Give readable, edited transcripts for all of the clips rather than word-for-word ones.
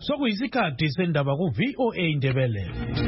Sokuyisikhathi sendaba ku VOA Indebele.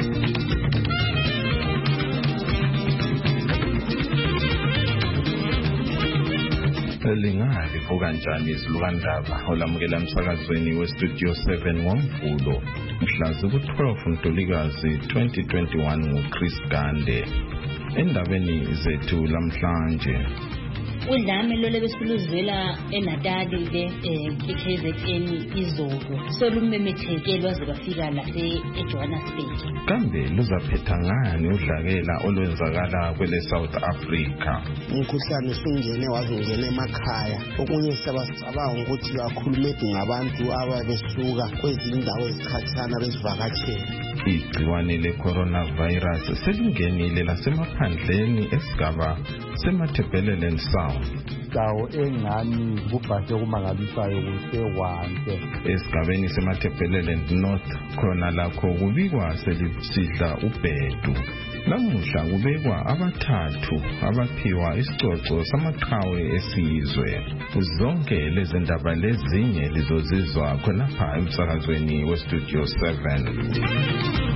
Lingalivuka njani izilukandaba olamukela emsakazweni westudio 7 ngoMvulo mhla ku-12 Ntulikazi 2021 nguChris Gande. Endabeni zethu lamhlanje, udlame lole besiluzela eNatali le eKZN izolo solumemethekele waze bafika la eJohannesburg. Kambe luzaphetha ngani udlakela olwenzakala kwele South Africa? Umkhuhlane usungene waze ungene emakhaya, okunye sabacabanga ukuthi bakhulumephi ngabantu ababesuka kwezinye indawo ezikhatshana bezivakatshela. Igciwane le-coronavirus selingenile lasemaphandleni esigaba seMatabeleland South. Dawo engani kubhase kumangalisayo kusewande. Esigabeni seMatabeleland North khona lakho kubikwa selisidla ubhedu. Namuhla kubekwa abathathu abaphiwa isicoco samaqhawe esizwe. Zonke lezi ndaba lezinye lizozizwa khonapha emsakazweni westudio 7.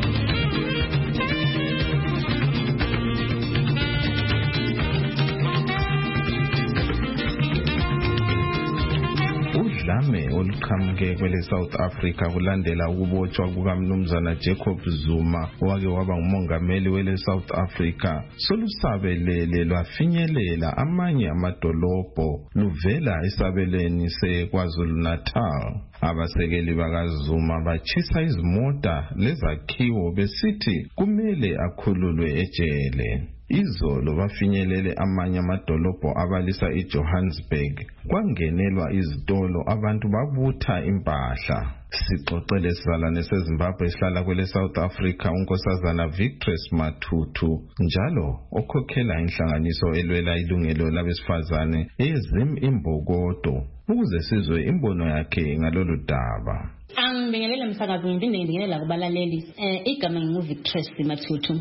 Udlame oluqhamuke kwele South Africa kulandela ukubotshwa kukaMnumzana Jacob Zuma owake waba ngumongameli wele South Africa solusabelele lwafinyelela amanye amadolobho luvela esabeleni seKwaZulu Natal. Abasekeli bakaZuma bachisa izimota lezakhiwo besithi kumele akhululwe ejele. Izolo bafinyelele amanye amadolobho abalisa eJohannesburg. Kwangenelwa izitolo, abantu babutha impahla. Sixoxele sizalwane seZimbabwe esihlala kwele South Africa unkosazana Victress Matutu, njalo okhokhela inhlanganiso elwela ilungelo labesifazane eZim Imbokodo, ukuze sizwe imbono yakhe ngalolu daba. Angibingelela msakazi, ngibingelela kubalaleli. Igama nginguVictress Matutu.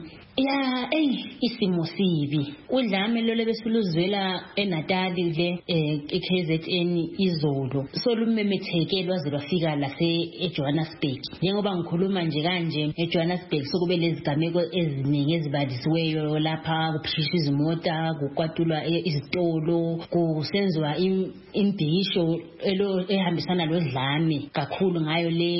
Isimo sibi. Udlame lole besiluzela eNatali le eKZN izolo solumemethekele waze bafika la eJohannesburg. Njengoba ngikhuluma nje kanje eJohannesburg sokube lezigameko eziningi ezibadisiweyo lapha, kuphishiswa izimota, kukwatulwa izitolo, kusenziwa imbhikisho ehambisana lodlame kakhulu ngayo le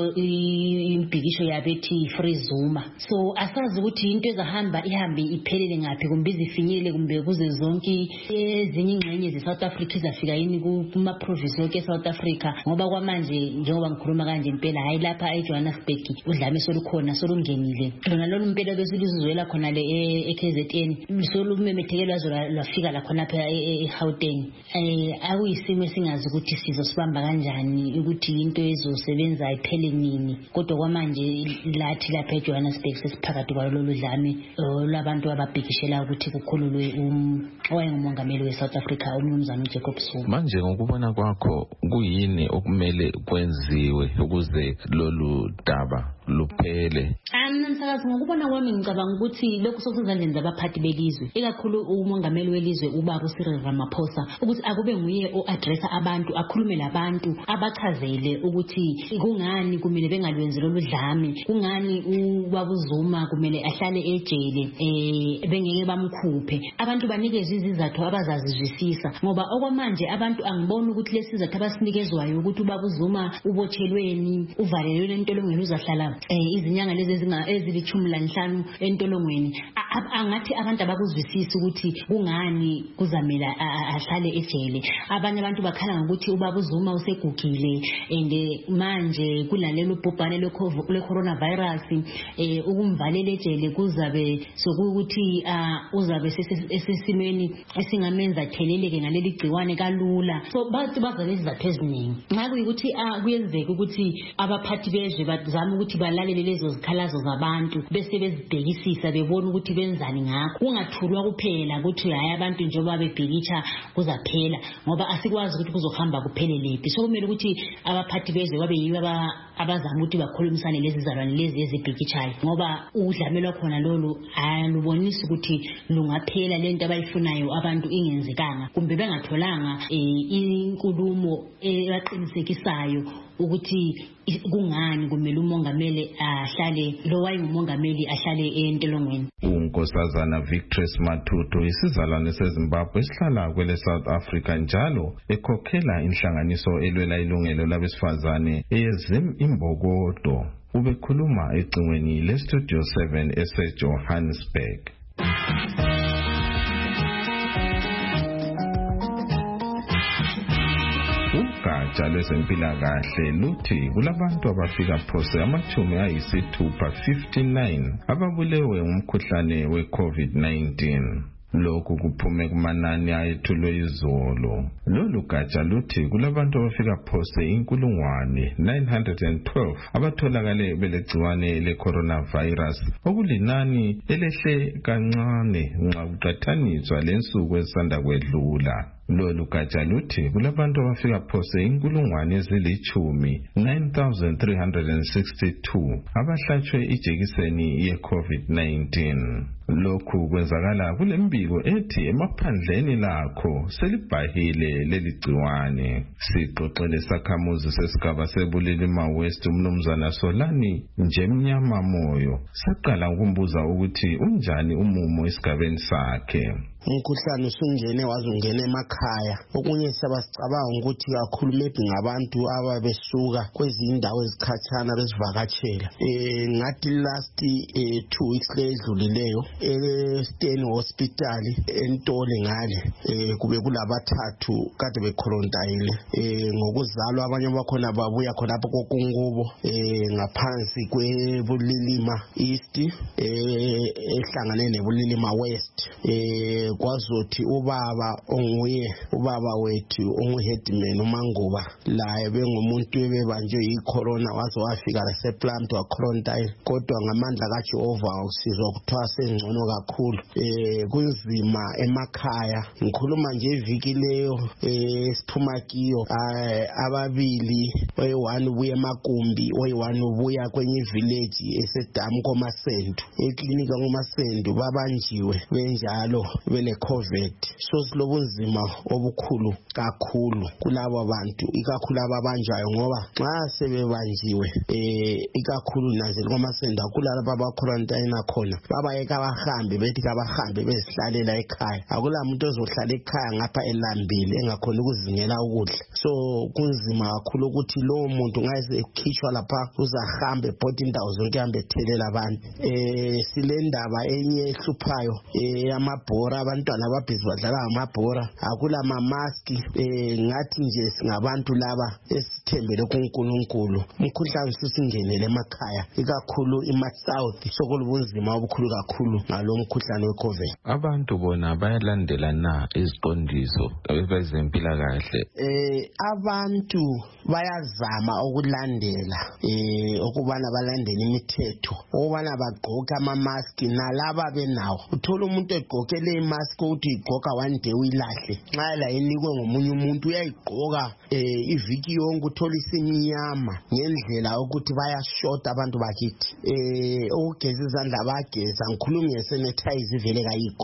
imbhikisho yabethi Free Zuma. So asazi ukuthi into ezahamba ihambe iphelele ngaphi, kumbe izifinyelele kumbe kuze zonke ezinye ingxenye zeSouth Africa izafika yini kuma province yonke eSouth Africa, ngoba kwamanje njengoba ngikhuluma kanje impela hayi lapha eJohannesburg udlame solukhona solungenile. Lona lolu impela besilizwela khona le eKZN solumemethekele waze lwafika la khona lapha eGauteng. Akuyisimo esingazi ukuthi sizosibamba kanjani, ukuthi into ezosebenza iphele nini, kodwa kwamanje lathi lapha eJohannesburg sesiphakathi kwalolu dlame labantu ababhekishela ukuthi kukhululwe owayengumongameli weSouth Africa uMnumzana Jacob Zuma. Manje ngokubona kwakho kuyini okumele kwenziwe ukuze lolu daba luphele? Msakazi, ngokubona kwami ngicabanga ukuthi lokhu sokusezandleni zabaphathi belizwe, ikakhulu umongameli welizwe ubaba Cyril Ramaphosa, ukuthi akube nguye o-addressa abantu, akhulume labantu, abachazele ukuthi kungani kumele bengalwenzi lolu dlame, kungani ubaba Zuma kumele ahlale ejele bengeke bamkhuphe. Abantu banikeze izizathu abazazizwisisa, ngoba okwamanje abantu angiboni ukuthi lesi sizathu abasinikezwayo ukuthi ubaba Zuma ubotshelweni, uvalelwe entolongweni, uzahlala izinyanga lezi ezili-15 entolongweni. Angathi abantu abakuzwisisi ukuthi kungani kuzamela ahlale ejele. Abanye abantu bakhala ngokuthi ubaba Zuma usegugile and manje kulalelo bhubhane le-coronavirus, ukumvalela ejele kuzabe sokuthi uzabe esesimeni esingamenza theleleke ngaleli gciwane kalula. So bathi bazabe izizathu eziningi. Ngakho ukuthi kuyenzeka ukuthi abaphathi bezwe bazama ukuthi balalele lezo zikhalazo zabantu bese bezibhekisisa bebona ukuthi benzani ngakho, kungathulwa kuphela ukuthi hayi abantu njengoba bebhikisha kuzaphela, ngoba asikwazi ukuthi kuzohamba kuphele lephi. So kumele ukuthi abaphathi bezwe babe yibo abazama ukuthi bakhulumisane lezi zalwane lezi ezibhikishayo, ngoba udlamela khona lolu alubonisa ukuthi lungaphela lento abayifunayo abantu ingenzekanga, kumbe bengatholanga inkulumo eqinisekisayo ukuthi kungani kumele umongameli ahlale lo wayengumongameli ahlale entolongweni. uNkosazana Victress Matutu isizalwane seZimbabwe esihlala kwele South Africa njalo ekhokhela inhlanganiso elwela ilungelo labesifazane eYezim Imbokodo. Ubekhuluma ecingweni leStudio 7 eseJohannesburg. Ugatsha lwezempilakahle luthi kulabantu abafika phose 59 ababulewe ngumkhuhlane we-COVID-19. Lokhu kuphume kumanani ayethulwe izolo. Lolu gatsha luthi kulabantu abafika phose 912 abatholakale belegciwane le-coronavirus, okulinani elehle kancane nxa kuqathaniswa lensuku ezisanda kwedlula. Lolu gatsha luthi kulabantu abafika phose 9,362 abahlatshwe ijekiseni ye-COVID-19. Lokhu kwenzakala kulembiko ethi emaphandleni lakho selibhahile leligciwane. Sixoxele sakhamuzi sesigaba seBulilima West uMnumzana Solani Njemnyama Moyo saqala ukumbuza ukuthi unjani umumo esigabeni sakhe. Umkhuhlane usungene wazungena emakhaya. Okunye sabacabanga ukuthi kakhulu maybe ngabantu ababesuka kwezinye indawo ezikhatshana besivakatshela. Ngathi last 2 weeks ledlulileyo eSteni Hospital eNtole ngale kube kulabathathu kade bequarantine ngokuzalwa abanye bakhona babuya khona lapho kokungubo ngaphansi kweBulilima East ehlangane neBulilima West. Kwazothi ubaba wethu onguheadman uManguba laye bengumuntu ebebanjwe yicorona waze wafika lasePlant waquarantine, kodwa ngamandla kaJehova usizwa kuthiwa sengcono kakhulu. Kunzima emakhaya. Ngikhuluma nje iviki leyo siphuma kiyo ababili oyi1 ubuya eMakumbi oyi1 ubuya kwenye village eseDamu koMasendu. Eklinika koMasendu babanjiwe benjalo bele COVID. So silobunzima obukhulu kakhulu kulabo bantu ikakhulu ababanjwayo ngoba nxa sebebanjiwe ikakhulu naze koMasendu kulabo abaquarantine khona babayeka abahambe bethi abahambe bezihlalela ekhaya. Akula muntu ozohlala ekhaya ngapha elambile engakhona ukuzingela ukudla. So kunzima kakhulu ukuthi lo muntu ngaze ekhishwa lapha uzahambe bhodi indawo zonke hambe ethelela abantu. Silendaba enye ehluphayo amabhora abantwana ababhizi badlala amabhora akula mamaski. Ngathi nje singabantu laba esithembele kuNkulunkulu umkhuhlane usingenele emakhaya ikakhulu eMasouth sokulubunzima obukhulu kakhulu ngalo mkhuhlane weCovid. Abantu bona bayalandela na iziqondiso bezempilakahle? Abantu bayazama ukulandela ukubana balandele imithetho ukubana bagqoke amamaski nalaba benawo. Uthola umuntu egqokele imask ukuthi igqoka one day uyilahle nxa la inikwe ngomunye umuntu uyayigqoka iviki yonke uthola isinyama ngendlela ukuthi bayashota abantu bakithi. Ukugeza izandla bayageza, ngikhuluma ngesanitize ivele kayikho.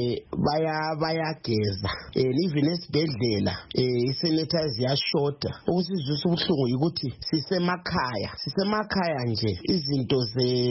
Bayageza even esibhedlela isanitize yashota. Ukusizwisa ubuhlungu ukuthi sisemakhaya nje izinto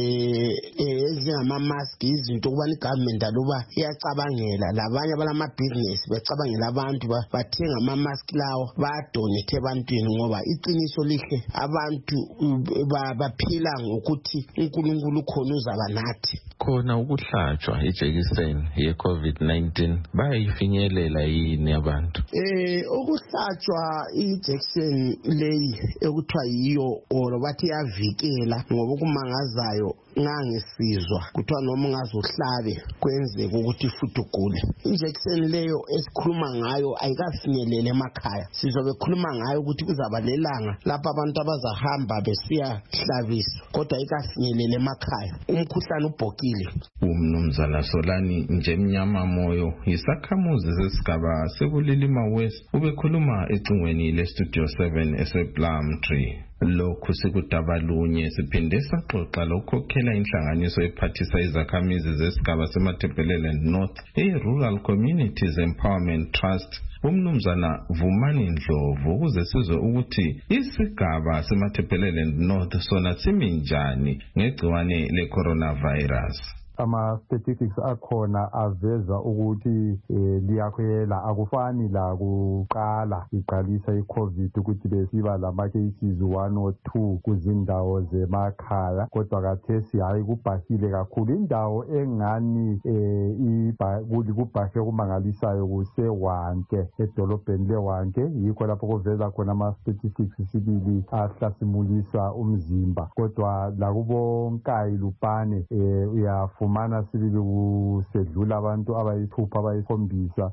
ezingama-mask izinto kubani government aluba iyacabangela labanye abalamabhizinesi becabangela abantu bathenga ama-mask lawo bayadonate ebantwini ngoba iqiniso lihle abantu baphila ngokuthi uNkulunkulu khona uzaba nathi. Khona ukuhlatshwa ijekiseni ye-COVID-19 bayifinyelela yini abantu? Ukuhlatshwa ijekiseni leyi ekuthiwa yiyo or bathi yavikela ngoba kumangazayo ngangisizwa kuthiwa noma ungazohlabe kwenzeka ukuthi futhi ugule. Injection leyo esikhuluma ngayo ayikafinyelele emakhaya. Sizobe khuluma ngayo ukuthi kuzaba lelanga lapha abantu abazahamba besiya hlabisa kodwa ayikafinyelele emakhaya. Umkhuhlane ubhokile. Umnumzana Solani Njemnyama Moyo yisakhamuzi sesigaba seBulilima West ubekhuluma ecingweni leStudio 7 esePlumtree. Lokhu sikudabalunye siphinde saxoxa lokhokhela inhlanganiso ephathisa izakhamizi zesigaba seMatabeleland North Rural Communities Empowerment Trust umnumzana Vumani Ndlovu ukuze sizwe ukuthi isigaba seMatabeleland North sona simi njani ngegciwane le-coronavirus. Ama-statistics akhona aveza ukuthi liyakhwela akufani la kuqala iqalisa i-COVID ukuthi besiba lama-cases 1 or 2 kuzindawo zemakhaya kodwa kathesi hayi kubhahile kakhulu indawo engani kubhahe kumangalisayo kuseWanke edolobheni leWanke yikho lapho kuveza khona ama-statistics sibili ahlasimulisa umzimba kodwa lakuboNkayi Lupane uyafumana sibili kusedlula abantu abayithupha abayikhombisa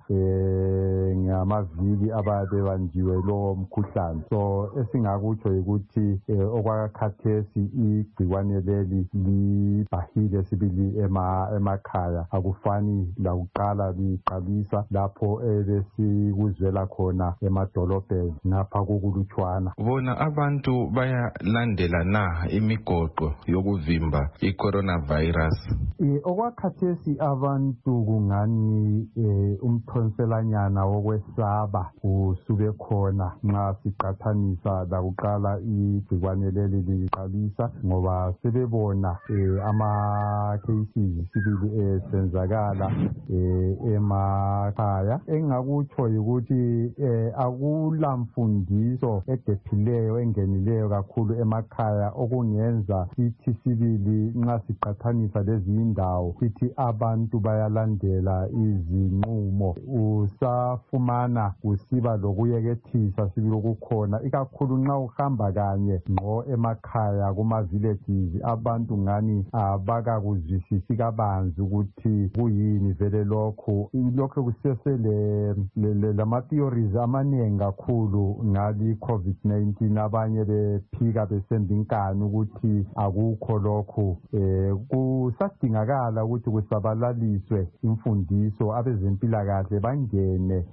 ngamavili ababebanjiwe lowo mkhuhlane so esingakutsho ukuthi okwakhathesi igciwane leli libhahile sibili emakhaya akufani lakuqala liqalisa lapho ebesikuzwela khona emadolobheni ngapha kukulutshwana. Bona abantu bayalandela na imigoqo yokuvimba i-coronavirus? Okwakhathesi abantu kungani umthonselanyana wokwesaba usube khona nxa siqathanisa lakuqala igciwane leli liqalisa ngoba sebebona ama-cases sibili esenzakala emakhaya. Engakutsho yikuthi akulamfundiso edephileyo engenileyo kakhulu emakhaya okungenza sithi sibili nxa siqathanisa lezi indawo sithi abantu bayalandela izinqumo. Usafumana kusiba lokuyekethisa sibili okukhona ikakhulu nxa uhamba kanye ngqo emakhaya kuma-villages abantu ngani abakakuzwisisi kabanzi ukuthi kuyini vele lokhu kusesele lama-theories amaningi kakhulu ngali COVID-19 abanye bephika besenza inkani ukuthi akukho lokhu kusadingakala ukuthi kusabalaliswe imfundiso abezempilakahle bangene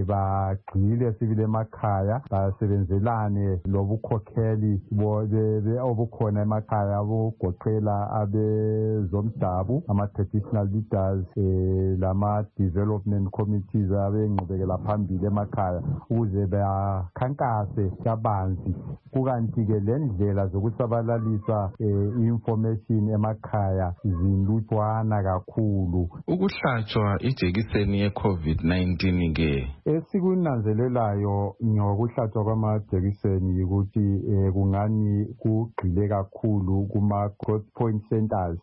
bagxile sibili emakhaya basebenzelane lobukhokheli obukhona emakhaya obugoqela abezomdabu ama-traditional leaders lama-development committees abengqubekela phambili emakhaya ukuze bakhankase kabanzi kukanti-ke le ndlela zokusabalalisa information emakhaya zinlutshwana kakhulu. Ukuhlatshwa ijekiseni ye-COVID-19 ke esikunanzelelayo ngokuhlatshwa kwamajekiseni yikuthi kungani kugxile kakhulu kuma-growth point centers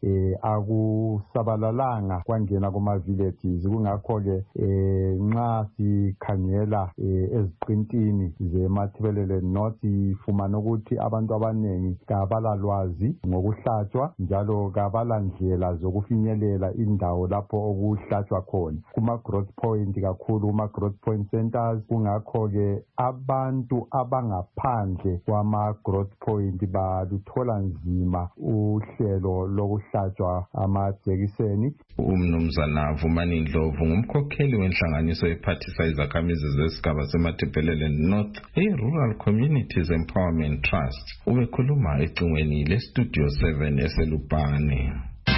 akusabalalanga kwangena kuma-villages kungakho-ke nxa sikhangela eziqintini zeMatabeleland North sifumana ukuthi abantu abanengi kabalalwazi ngokuhlatshwa njalo kabalandlela zokufinyelela indawo lapho okuhlatshwa khona kuma-growth point kakhulu kuma-growth point centers kungakho-ke abantu abangaphandle kwama-growth point baluthola nzima uhlelo lokuhlatshwa amajekiseni. Umnumzana Vumani Ndlovu ngumkhokheli wenhlanganiso ephathisa izakhamizi zesigaba seMatabeleland North Rural Communities Empowerment Trust ubekhuluma ecingweni leStudio 7 eseLupane.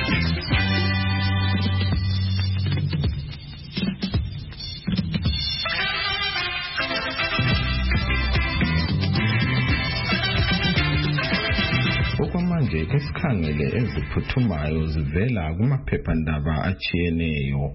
Okwamanje esikhangele eziphuthumayo zivela kumaphephandaba atshiyeneyo.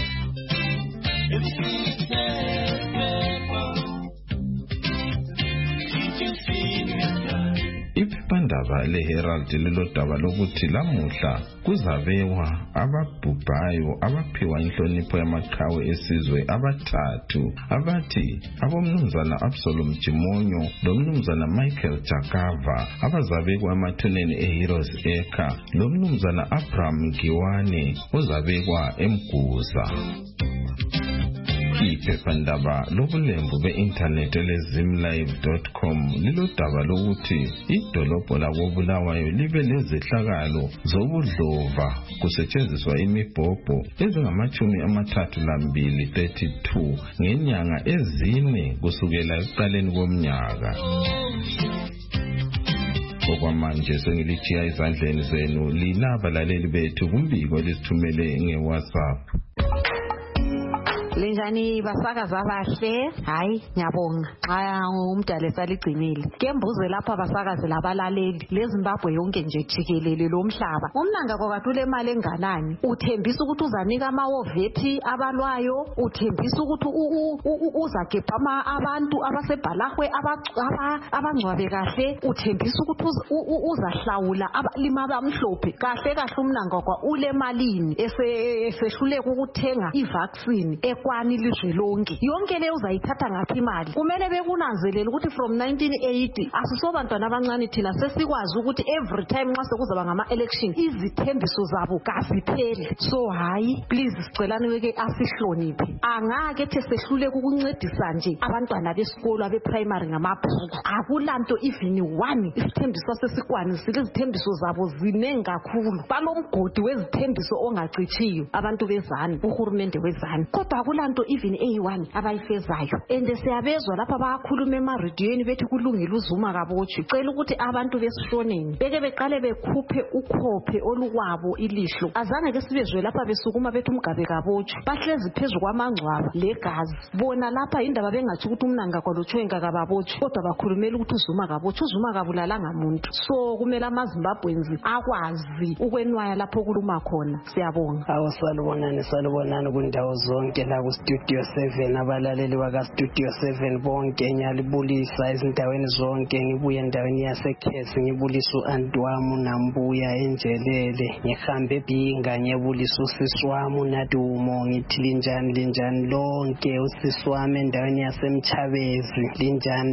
Iphephandaba leHerald lilodaba lokuthi lamuhla kuzabewa ababhubhayo abaphiwa inhlonipho yamaqhawe esizwe abathathu abathi abomnumzana Absalom Jimonyo lomnumzana Michael Jakava abazabekwa emathuneni eHeroes Acre lomnumzana Abraham Giwane ozabekwa eMguza. Iphephandaba lobulembu be-internet elezimlive.com lilodaba lokuthi idolobho lakoBulawayo libe lezehlakalo zobudlova kusetshenziswa imibhobho ezingama-32 ngenyanga ezine kusukela ekuqaleni komnyaka. okwamanje sengilithiya izandleni zenu lina abalaleli bethu kumbiko lisithumele ngeWhatsApp. Linjani basakazi abahle, hayi ngiyabonga xa umdala saligcinile. Kembuze lapha basakazi labalaleli leZimbabwe yonke nje jikelele lomhlaba. Umnanga kwakatule imali enganani? Uthembisa ukuthi uzanika amawovethi abalwayo, uthembisa ukuthi uzagebha abantu abasebhalahwe abangcwabe kahle, uthembisa ukuthi uzahlawula abalimi abamhlophe. Kahle umnanga kwa ule malini esehluleka ukuthenga ivaccine kwani ilizwe lonke. Yonke leyo uzayithatha ngaphi imali? Kumele bekunanzelele ukuthi from 1980 asisobantwana abancane thina sesikwazi ukuthi every time nxa sekuzaba ngama-election izithembiso zabo kaziphele. So hayi please sicelani ke asihloniphe. Angake the sehluleka ukuncedisa nje abantwana besikolo abeprimary ngamabhuku. Akulanto even one isithembiso sesikwanisile. Izithembiso zabo zinengi kakhulu. Balomgodi wezithembiso ongacitshiyo abantu bezani, uhulumende wezani. Kodwa akulanto even A1 abayifezayo. Ende siyabezwa lapha bayakhuluma emarediyweni bethi kulungile uzuma kabotshwe. Cela ukuthi abantu besishoneni beke beqale bekhuphe ukhophe olukwabo ilihlo. Azange ke sibezwe lapha besukuma bethi umgabe kabotshwe. Bahlezi phezulu kwamangcwaba legazi. Bona lapha indaba bengathi ukuthi umnanga kwalotshwenga kababotshwe. Kodwa bakhulumela ukuthi uzuma kabotshwe. Uzuma kabulalanga muntu. So kumele amaZimbabwenzi akwazi ukwenwaya lapho kuluma khona. Siyabonga. Salubonani kundawo zonke la ku Studio 7 abalaleli baka Studio 7 bonke ngiyalibulisa ezindaweni zonke. Ngibuye endaweni yaseKhesi ngibulisa uAntwamu Nambuya enjelele. Ngihambe eBhinga ngiyebulisa usisi wami uNadumo. Ngithi linjani lonke usisi wami endaweni yaseMchabezi. Linjani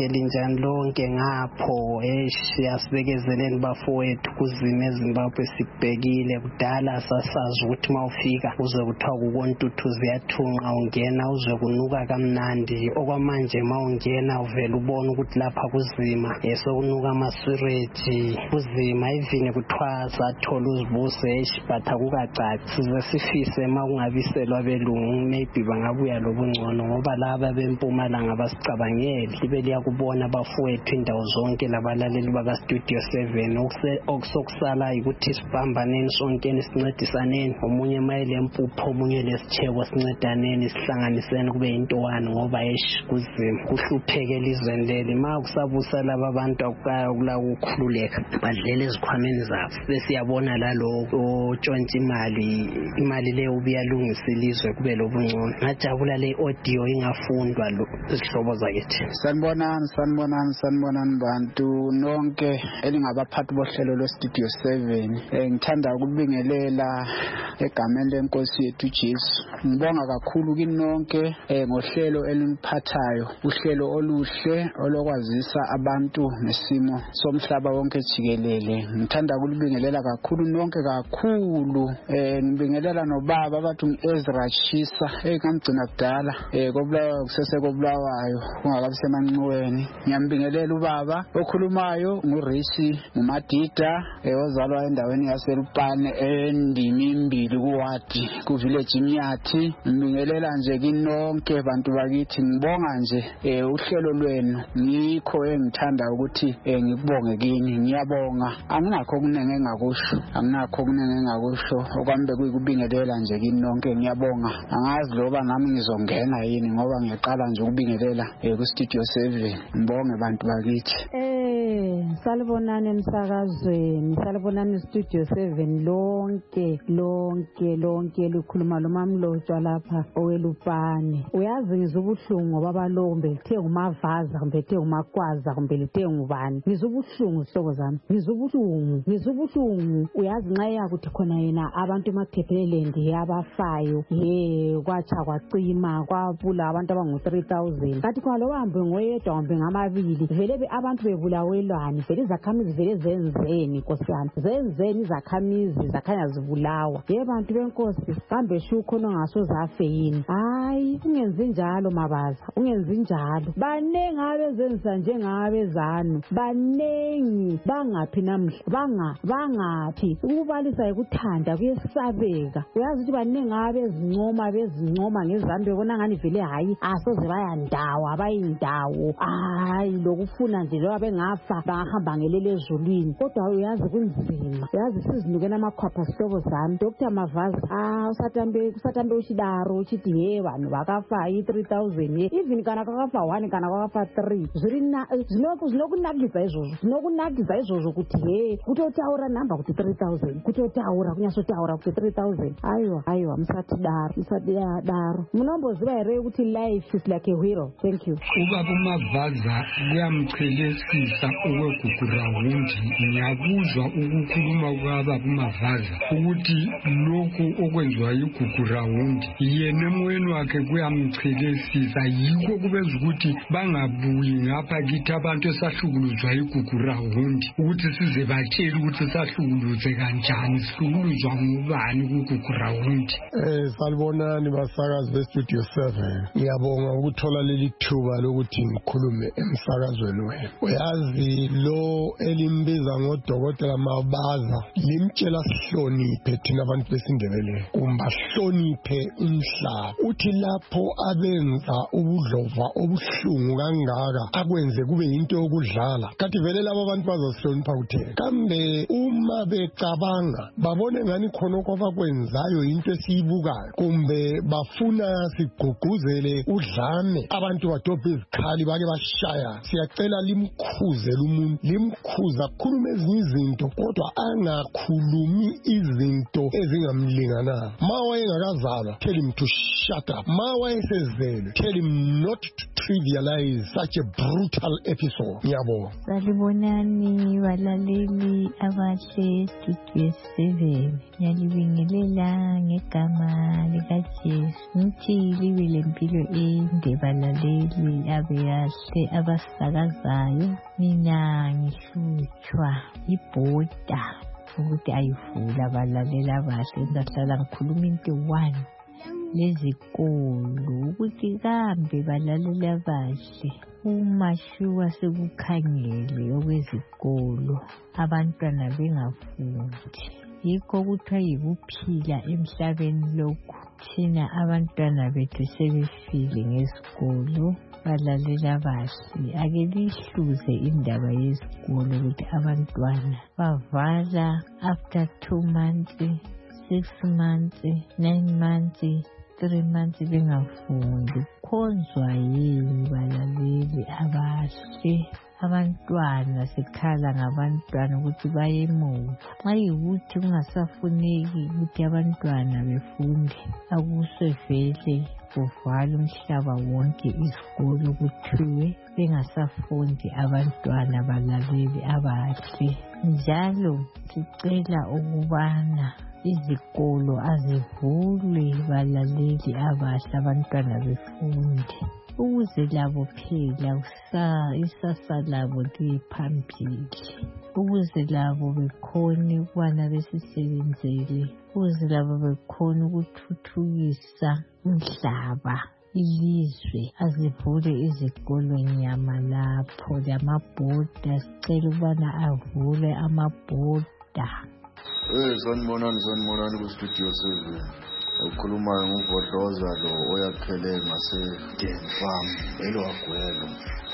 lonke ngapho siyasibekezeleni bafowethu kuzimo eZimbabwe sibhekile kudala sasazi ukuthi mawufika uzwe kuthiwa kukontuthu ziyathunqa ungena uzwe kunuka kamnandi. Okwamanje mawungena uvela ubona ukuthi lapha kuzima sokunuka amaswirage kuzima even kuthiwa sathola uzibuse but akukacaci. Size sifise makungabiselwa belungu maybe bangabuya lobungcono ngoba laba beMpumalanga basicabangeli libe liyakubona bafowethu indawo zonke labalaleli baka Studio 7. Okusokusala ukuthi sibambaneni sonkeni sincedisaneni, omunye mayele empupho omunye lesitheko sincedaneni sihlanganiseni kube into one ngoba kuzima kuhlupheke elizweni leli. Makusabusa laba abantu akukaya kula ukukhululeka badlela ezikhwameni zabo. Besiyabona lalo otshontsha imali leyo ubiyalungisa ilizwe kube lobungcono. Ngajabula le audio ingafundwa lo isihlobo zakithi. Sanibonani bantu nonke elingabaphathi bohlelo lo Studio 7. Ngithanda ukubingelela egameni lenkosi yethu Jesu. Ngibonga kakhulu kini nonke ngohlelo eliniphathayo, uhlelo oluhle olokwazisa abantu ngesimo somhlaba wonke jikelele. Ngithanda ukulibingelela kakhulu nonke kakhulu. Ngibingelela nobaba bathi uEzra Chisa ngamgcina kudala kobulawa kusesekobulawayo ungakabi semanxiweni. Ngiyambingelela ubaba okhulumayo nguRisi nguMadida ozalwa endaweni yaseLupane endimi 2 kuwadi ku village Imyathi. Ngibingelela nje kinonke bantu bakithi. Ngibonga nje uhlelo lwenu ngikho engithanda ukuthi ngikubonge kini. Ngiyabonga. Angakho okunenge engakusho okwami bekuyikubingelela nje kinonke. Ngiyabonga. Angazi loba nami ngizongena yini ngoba ngiqala nje ukubingelela ku Studio 7. Ngibonge bantu bakithi. Salibonani emsakazweni, salibonani Studio 7 lonke likhuluma lomamlotshwa lapha oweLupane. Uyazi ngizubuhlungu ngoba balombe lithe ngumavaza kumbe lithe ngumakwaza kumbe lithe ngubani. Ngizubuhlungu sihlobo zami, ngizubuhlungu. Uyazi nxa yakuthi khona yena abantu eMathepeleland yabafayo kwatsha kwacima kwabula abantu abangu 3000. Kathi kwa lo hambe ngoyedwa hambe ngamabili vele abantu bebulawelani vele izakhamizi vele zenzeni nkosiyami, zenzeni izakhamizi zakhanya zibulawa. Bantu benkosi kambe shukhona ongasoze afe yini? Hayi ungenzi njalo mabaza, ungenzi njalo. Banengi abezenzisa njengabezanu, banengi bangaphi namhla bangaphi. Ukubalisa ekuthanda kuyesabeka. Uyazi ukuthi banengi abezincoma ngezanu bebona ngani vele hayi asoze bayindawo hayi lokufuna nje loba bengafa bafa bahamba ngelele ezulwini kodwa uyazi kunzima uyazi sizinukena amakhwapha sihlobo zami Dr. Mavaza usatambe uchidaro uchiti he vanhu vakafa i3000 even kana kwakafa 1 kana kwakafa 3 zvinokunakidza izvozvo kuti he kutotaura namba kuti 3000 kutotaura kunyasotaura kuti 3000 aiwa musati daro munomboziva here kuti life is like a wheel. Thank you. Ubaba Mavaza kuyamchelesisa okwegugurahundi ngiyakuzwa ukukhuluma kwababa Mavaza ukuthi lokhu okwenziwa igugurahundi yena emoyeni wakhe kuyamchelesisa yikho kubeza ukuthi bangabuyi ngapha kithi abantu esahlukuluzwa igugurahundi ukuthi size batshele ukuthi sahlukuluze kanjani sihlukuluzwa ngubani kugugurahundi. Salibonani basakazi bestudio 7 ngiyabonga ukuthola leli thuba lokuthi ngikhulume emsakazweni wenu. Uyazi lo elimbiza ngodokotela Mavaza limtshela sihloniphe thina abantu besindebele kumba hloniphe umhlaba uthi lapho abenza ubudlova obuhlungu kangaka akwenze kube into yokudlala kanti vele labo abantu bazasihlonipha kuthena kambe uma becabanga babone ngani khonokho abakwenzayo into esiyibukayo kumbe bafuna sigqugquzele udlame abantu badobhe izikhali bake bashaya siyacela limkhuzele umuntu limkhuza khuluma ezinye izinto kodwa angakhulumi izinto ezingamlingana mawayengakazalwa tell him to shut up mawayesezele tell him not to trivialize such a brutal episode. Ngiyabonga. Salibonani balaleli abahle Studio 7 ngiyalibingelela ngegama likaJesu ngithi libe lempilo ende balaleli abeyahle abasakazayo mina ngihlutshwa ibhoda ukuthi ayivula balalela abahle ngahlala ngikhuluma into 1 lezikolo ukuthi kambe balalela abahle uma shuwa sekukhangele okwezikolo abantwana bengafundi yikho kuthiwa yikuphila emhlabeni lokhu thina abantwana bethu sebefile ngesikolo balalela abahle ake lihluze indaba yesikolo ukuthi abantwana bavala after 2 months 6 months 9 months 3 months bengafundi khonzwa yini balaleli abahle abantwana sikhala ngabantwana ukuthi bayemuva nxa yikuthi kungasafuneki ukuthi abantwana befunde akusevele kuvala umhlaba wonke izikolo kuthiwe bengasafundi abantwana balaleli abahle njalo sicela ukubana izikolo azivulwe balaleli abahle abantwana befunde ukuze labo phela isasa labo liye phambili ukuze labo bekhone ukubana besisebenzele ukuze labo bekhone ukuthuthukisa umhlaba ilizwe azivule izikolo nyama lapho lamabhoda sicela ukubana avule amabhoda. Sanibonani kustudio 7 ukhulumayo nguVodloza lo oyakhele ngase-Den Farm elwagwelo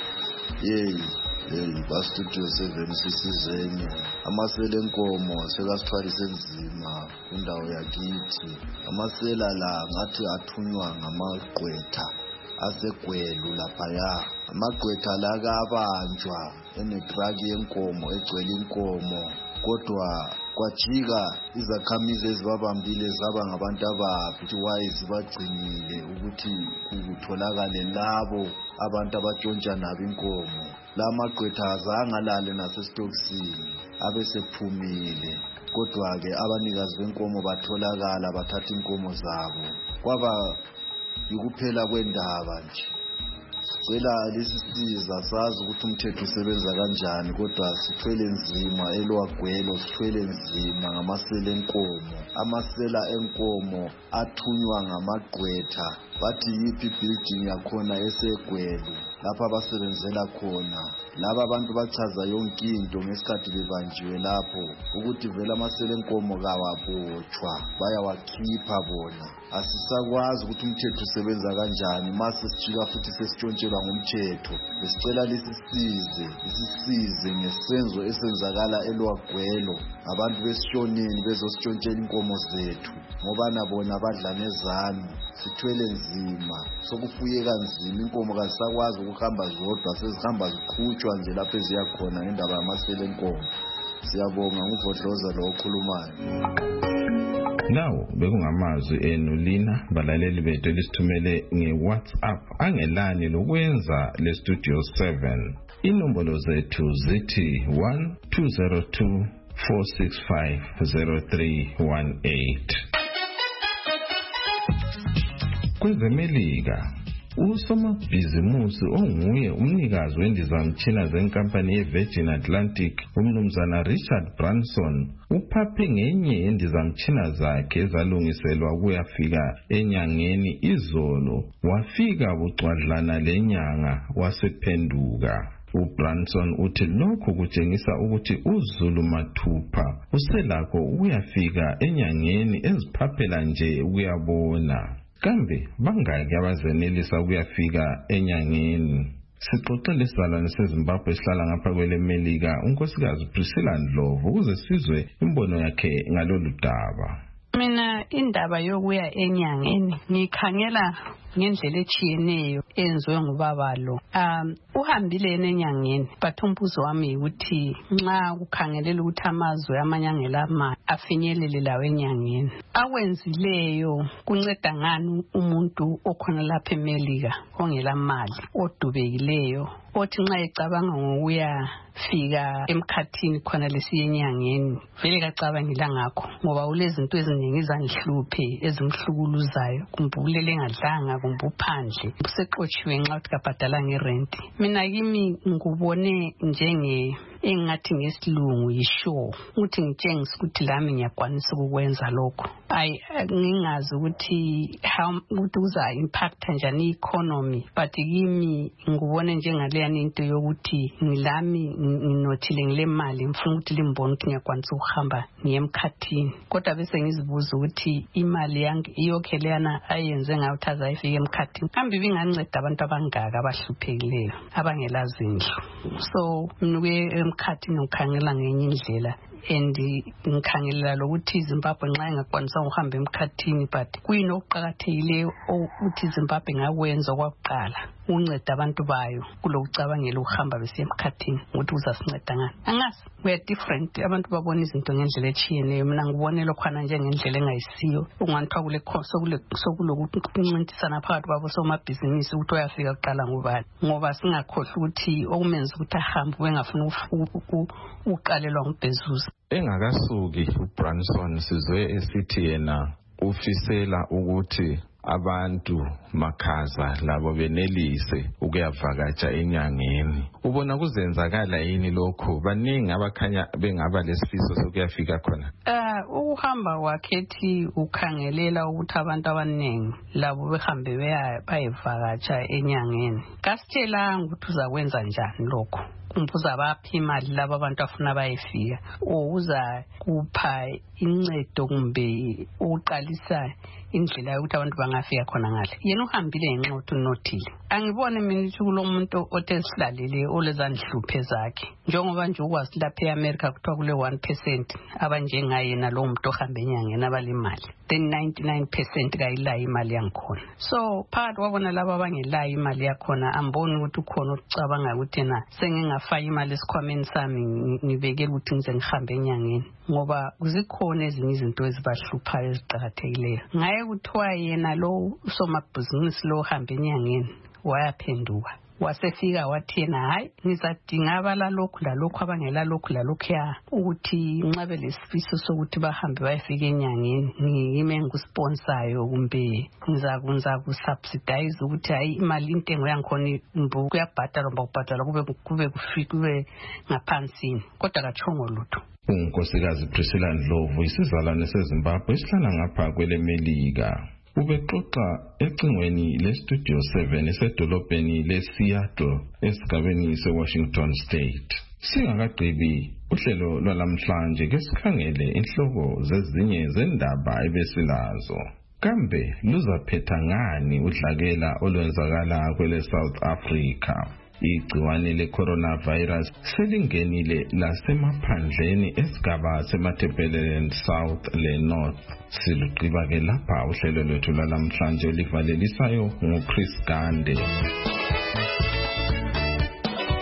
bastudio 7 sisizeni amasela enkomo sekasithwalise nzima kundawo yakithi amasela la ngathi athunywa ngamagqwetha asegwelu laphaya amagqwetha la kabanjwa enetraki yenkomo egcwele inkomo kodwa kwajika izakhamizi ezibabambile zaba ngabantu ababi waye zibagcinile ukuthi kutholakale labo abantu abatshontsha nabo inkomo la magqwetha azange alale nasesitokisini abesephumile kodwa ke abanikazi benkomo batholakala bathatha inkomo zabo kwaba yikuphela kwendaba nje sicela lisisiza sazi ukuthi umthetho usebenza kanjani kodwa sithwele nzima elwagwelo sithwele nzima ngamasela enkomo amasela enkomo athunywa ngamagqwetha bathi yiphi building yakhona esegwelo lapha abasebenzela khona laba abantu bachaza yonke into ngesikhathi bebanjiwe lapho ukuthi vele amasela enkomo kawabotshwa bayawakhipha bona. Asisakwazi ukuthi umthetho usebenza kanjani mase sijika futhi sesitshontshelwa ngumthetho. Besicela lisisize ngesenzo esenzakala eLwagwelo abantu besishonini bezositshontshela inkomo zethu ngoba nabona badla nezami sithwele nzima sokufuyeka nzima inkomo kazisakwazi ukuhamba zodwa sezihamba ziqhutshwa nje lapho eziyakhona ngendaba yamasela enkomo. Siyabonga nguVodloza lo okhulumayo. Nawo bekungamazwi enu lina balaleli bethu lisithumele ngeWhatsApp angelani lokwenza leStudio 7. Inombolo zethu zithi 1202-465-0318. KwezeMelika usomabhizimusi onguye umnikazi wendizamtshina zenkampani yeVirgin Atlantic umnumzana Richard Branson uphaphe ngenye yendizamtshina zakhe ezalungiselwa ukuyafika enyangeni izolo wafika bucwadlana lenyanga wasephenduka. uBranson uthi lokho kutshengisa ukuthi uZulu mathupha uselakho ukuyafika enyangeni eziphaphela nje ukuyabona. Kambe bangaki abazenelisa ukuyafika enyangeni? Sixoxele isizalwane seZimbabwe esihlala ngapha kweleMelika unkosikazi Priscilla Ndlovu ukuze sizwe imbono yakhe ngalolu daba. Mina indaba yokuya enyangeni ngikhangela ngendlela echiyeneyo enziwe ngubaba lo. Uhambile enyangeni but umbuzo wami ukuthi nxa kukhangelela ukuthi amazwe amanyangela ama afinyelele lawo enyangeni akwenzileyo kunceda ngani umuntu okhona lapha eMelika ongela mali odubekileyo othi nxa ecabanga ngokuya fika emkhathini khona lesiyenyangeni vele kacabangila ngakho ngoba ulezinto eziningi izanhluphe ezimhlukuluzayo kumbulele engadlanga kumbuphandle usexotshiwe nxa uthi kabhadala ngerent. Mina kimi ngubone njenge engathi ngesilungu yisho ukuthi ngitshengisa ukuthi lami ngiyakwanisa ukwenza lokho. Ngingazi ukuthi ukuthi uza impact njani economy but kimi ngubone njengaleya into yokuthi ngilami nginothile ngile mali ngifuna ukuthi limbone ukuthi ngiyakwanisa ukuhamba ngiyemkhathini kodwa bese ngizibuza ukuthi imali yangi iyokhelana ayenze ngayo ukuthi azayifika emkhathini kambe binganceda abantu abangaka abahluphekileyo abangelazi indlu. So mnuke emkhathini ukhangela ngenye indlela and ngikhangelela lokuthi Zimbabwe nxa engakwanisa ukuhamba emkhathini but kuyini okuqhakathekileyo ukuthi Zimbabwe ngakwenza kwakuqala unceda abantu bayo kulokucabangela ukuhamba besiya emkhathini ukuthi uzasinceda ngani. Angazi we are different abantu babona izinto ngendlela echiyeneyo. Mina ngibone lokhana njengendlela engayisiyo unganthiwa kule sokulokuncintisana phakathi kwabo somabhizinisi ukuthi uyafika kuqala ngubani ngoba singakhohlwa ukuthi okumenza ukuthi ahambe bengafuna uqalelwa nguBezuza. Engakasuki uBranson sizwe esithi yena ufisela ukuthi abantu makhaza labo benelise ukuyavakatsha enyangeni. Ubona kuzenzakala yini lokho? Baningi abakhanya bengaba lesifiso sokuyafika khona. Ukuhamba wakhethi ukhangelela ukuthi abantu abaningi labo behambe bayevakatsha enyangeni. Kasitshela ukuthi uzakwenza njani lokho. Umbuza baphi imali laba abantu afuna bayefika uza kupha incedo kumbe uqalisa indlela yokuthi abantu bangafika khona ngale. Yena uhambile ngenxa yokuthi unothile. Angibone mina ukuthi kulomuntu otesilalele olezandhluphe zakhe njengoba nje ukwazi lapha eAmerica kuthiwa kule 1% abanjengaye nalo muntu ohambe enyangeni abalimali then 99% kayilayo imali yangikhona. So phakathi kwabona laba abangelayo imali yakhona amboni ukuthi ukhona ukucabanga ukuthi na sengingafaka imali esikhwameni sami ngibekela ukuthi ngize ngihambe enyangeni ngoba kuzikhona ezinye izinto ezibahluphayo eziqhakathekileyo. Ngaye kuthiwa yena lo usomabhizinisi lo hamba enyangeni wayaphenduka wasefika wathi yena hayi ngizadinga abalalokhu lalokhu abangela lokhu lalokhuya ukuthi nxabe lesifiso sokuthi bahambe bayefika enyangeni ngime ngusponsayo kumbe ngizakunza kusubsidize ukuthi hayi imali intengo yangikhona mbu kuyabhadala mba kubhadala kube kufike ngaphansi kodwa kachongo lutho. Unkosikazi Priscilla Ndlovu isizalwane seZimbabwe esihlala ngapha kweleMelika. ubexoxa ecingweni leStudio 7 esedolobheni leSeattle esigabeni seWashington State. Singakagqibi uhlelo lwalamhlanje ke sikhangele inhloko zezinye zendaba ebesilazo. Kambe luzaphetha ngani udlakela olwenzakala kwele South Africa? Igciwane le-coronavirus selingenile lasemaphandleni esigaba seMatabeleland South le-North. Silugqiba ke lapha uhlelo lwethu lwalamhlanje olivalelisayo nguChris Gande.